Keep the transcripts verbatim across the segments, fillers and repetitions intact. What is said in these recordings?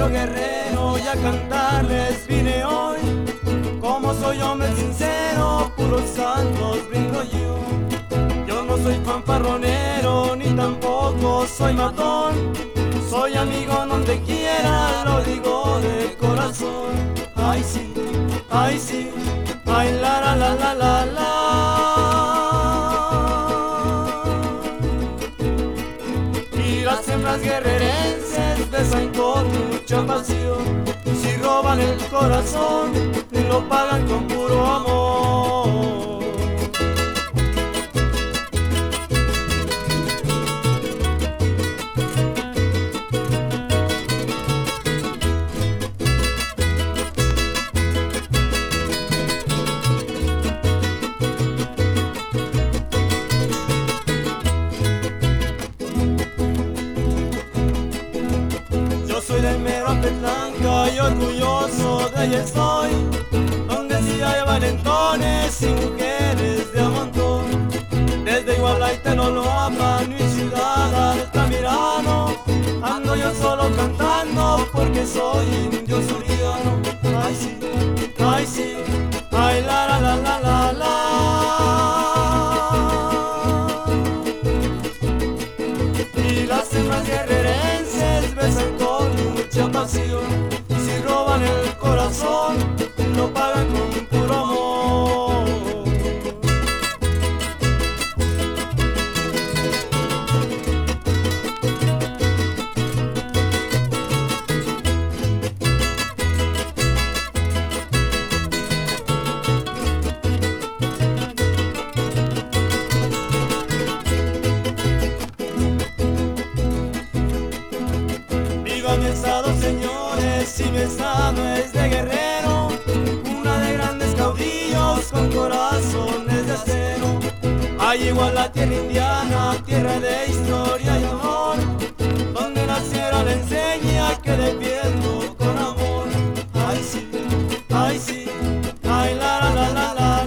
pueblo guerrero y a cantarles vine hoy. Como soy hombre sincero, puros santos brindo yo. Yo no soy fanfarronero ni tampoco soy matón. Soy amigo donde quiera, lo digo de corazón. Ay sí, ay sí, ay la la la la la la. Y las hembras guerrerenses besan con mucha pasión. Si roban el corazón, lo pagan con puro amor. Soy del mero Petlanca y orgulloso de ella estoy, donde sí hay valentones y mujeres de a montón. Desde Iguala y Tenoloapan, mi ciudad Altamirano, ando yo solo cantando porque soy indio suriano. Ay sí, ay sí, ay la la la la la la. Y las hembras guerrerenses besan con mucha pasión. Si roban el corazón, lo pagan con puro amor. Mi estado, señores, y mi estado es de guerrero, una de grandes caudillos con corazones de acero. Hay igual la tierra indiana, tierra de historia y honor, donde naciera la enseña que defiendo con amor. Ay sí, ay sí, ay la la la la la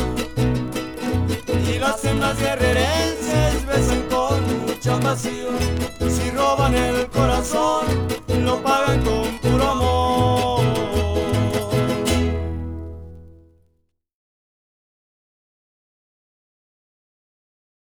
la. Y las hembras guerrerenses besan con mucha pasión.